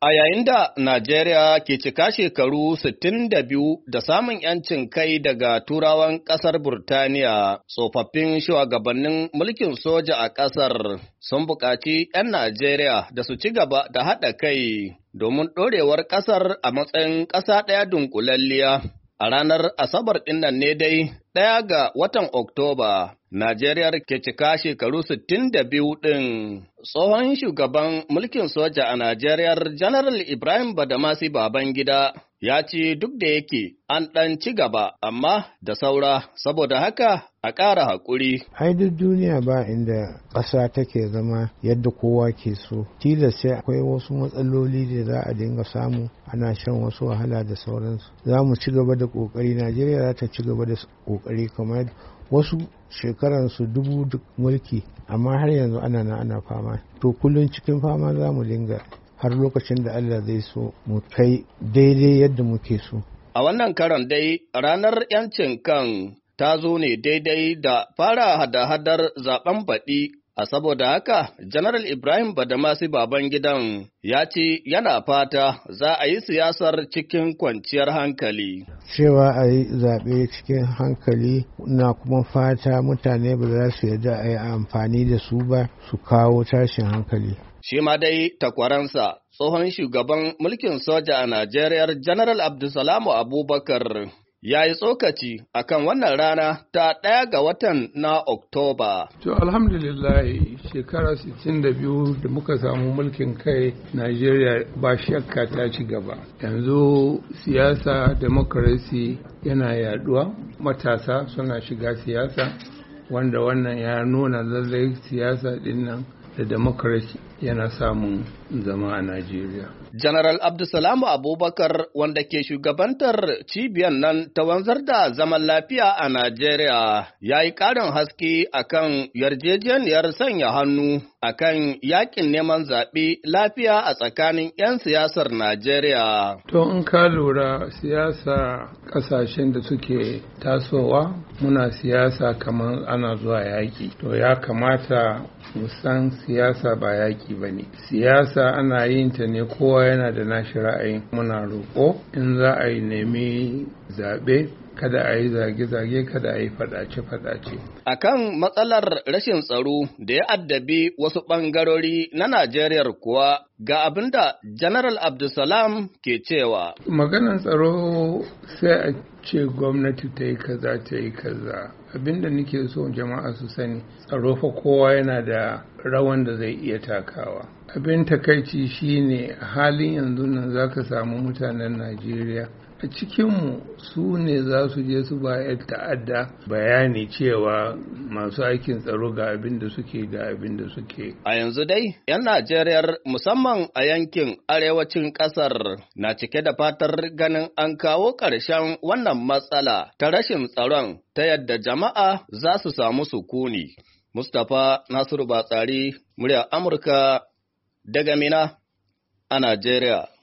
A yayin da Najeriya ke cika shekaru 62 da samun ‘yancin kai daga Turawan ƙasar Burtaniya, tsofaffin shugabannin mulkin soja a ƙasar sun buƙaci ‘yan Najeriya da su ci gaba da haɗa kai domin ɗorewar ƙasar a matsayin ƙasa ɗaya dunkulalliya. A ranar Asabar ɗinnan ne dai, 1 ga watan Oktoba, Najeriya ke cika shekaru 62 ɗin. Tsohon shugaban mulkin soja a Najeriya, Janaral Ibrahim Badamasi Babangida, ya ce duk da yake an ɗan ci gaba, amma da saura, saboda haka a ƙara haƙuri. Ai duk duniya ba inda ƙasa take zama yadda kowa ke so. Tilas sai akwai wasu matsaloli da za a dinga samu, ana shan wasu wahala da sauransu. Za mu ci gaba da ƙoƙari, Najeriya za ta ci gaba da ƙoƙari kamar wasu shekaransu 1000 duk mulki, amma har yanzu ana fama. To kullum cikin fama za mu dinga har lokacin da Allah zai so mu kai daidai yadda muke so. A wannan karon dai ranar 'yancin kan ta zo ne daidai da fara hada-hadar zaben baɗi, a saboda haka Janaral Ibrahim Badamasi Babangidan ya ce yana fata za a yi siyasar cikin kwanciyar hankali. Cewa a yi zaɓe cikin hankali na kuma fata mutane ba za su yarda a yi amfani da su ba su kawo tashin hankali. Shi ma dai takwaransa tsohon shugaban mulkin soja a Najeriya Janaral Abdulsalamu Abubakar ya yi tsokaci akan wannan rana ta 1 ga watan na Oktoba. To alhamdulillah shekara 62 da muka samu mulkin kai Najeriya ba shakka ta ci gaba. Yanzu siyasa democracy yana yaduwa, matasa suna shiga siyasa, wanda wannan ya nuna lallai siyasa dinnan da democracy yana samun zama a Najeriya. General Abdulsalamu Abubakar, wanda ke shugabantar cibiyar nan ta wanzar da zaman lafiya a Najeriya, ya yi ƙarin haske akan yarjejeniyar sanya hannu akan yakin neman zaɓe lafiya a tsakanin 'yan siyasar Najeriya. To in ka lura siyasa ƙasashen da suke tasowa, muna siyasa kamar ana zuwa yaƙi. To ya kamata mu san siyasa ba yaƙi ba ne. Siyasa ana yin ta ne kowa yana da nashi ra'ayin. Muna roƙo in za a yi nemi zaɓe kada a yi zage-zage, kada a yi faɗace-faɗace. A kan matsalar rashin tsaro da ya addabi wasu ɓangarori na Najeriya kuwa ga abin da General Abdulsalam ke cewa. Maganar tsaro sai a ce gwamnati ta yi kaza ta yi kaza. Abin da nake so jama'a su sani, tsaro fa kowa yana da rawan da zai iya takawa. Abin takaici shine a halin yanzu nan zaka samu mutanen Najeriya a cikinmu su ne za su je su bayar ta'adda bayani cewa masu aikin tsaro ga abin da suke ga abin da suke. A yanzu dai, 'yan Najeriya musamman a yankin arewacin ƙasar na cike da fatar ganin an kawo ƙarshen wannan matsala ta rashin tsaron ta yadda jama'a za su samu sukuni. Mustapha Nasiru Batsari, murya Amurka daga Mina a Najeriya.